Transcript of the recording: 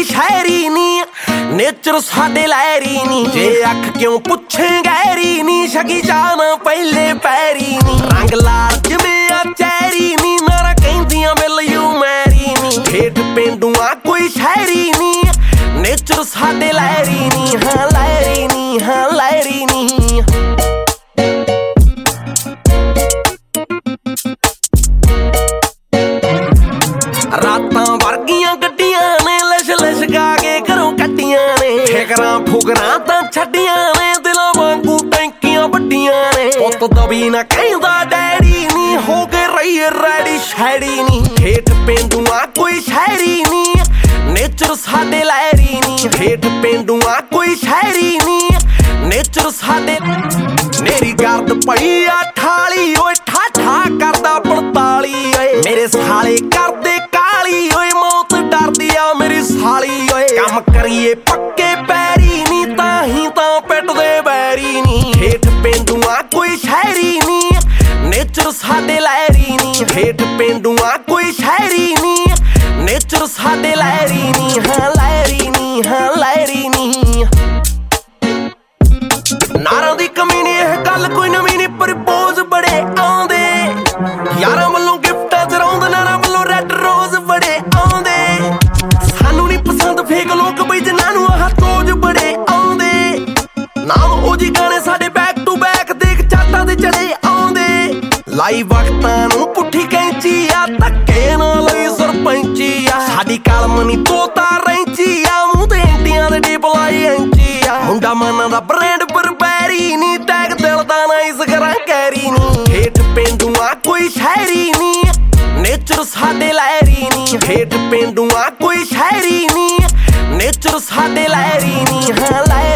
कोई शायरी नी नेचर साडे लहरी नी जे अख क्यों पुछे गहरी नी शकी जाना पहले पैरी नी रंग लाल जिवें आ चैरी नी नारा कहंदियां मिल यू मैरी नी ठेठ पेंडूआ कोई शायरी नी नेचर साडे लहरी नी हाँ लहरी नी हाँ लहरी नी रातां वर्गियां गड्डियां ने लिश लिशका के घरों कट्टियां ने ठेकरां ठुकरां तां छड्डियां ने दिलां वांगू टैंकियां वड्डियां ने पुत्त दबी ना कहंदा डैडी नी हो के रही रैडी शैडी नी ठेठ पेंडूआ कोई शायरी नी नेचर साडे लहरी नी ठेठ पेंडूआ कोई शायरी नी नेचर साडे मेरी गर्द पई आ ठाली ओए ठा ठा करदा 45 ओए मेरे साले करदे काली ओए मौत डरदी आ मेरी साली ओए काम करिए पक्के पैरी नी ताही तां पिटदे बैरी नी ठेठ पेंडूआ कोई शायरी नी नेचर साडे लहरी नी ठेठ पेंडूआ कोई शायरी नी नेचर साडे लहरी नी हाँ लहरी नी हाँ लहरी नी नारां दी कमी नी इह गल कोई नवीं नी प्रपोज बड़े आउंदे यारां वल्लों गिफ्टां च रौंद नारां वल्लों रैड रोज बड़े आउंदे सानू नी पसंद फेक लोक बई जिन्हां नूं आह तोज बड़े आउंदे नाम ओजी गाने साडे बैक टू बैक देख चाटां ते चढ़े आउंदे लाई वक्तां नूं पुट्ठी कैंची आ धक्के नाल लई सरपंची आ साडी कलम नी तोता रैंची आ मूंह ते इंटियां दे डिप लाई ऐंची आ मुंडा माना दा ब्रांड बरबैरी नी टैग दिल दा नाइस करां कैरी नी ठेठ पेंडूआ कोई शायरी नी नेचर साडे लहरी नी ठेठ पेंडूआ कोई शायरी नी नेचर साडे लहरी नी हाँ लहरी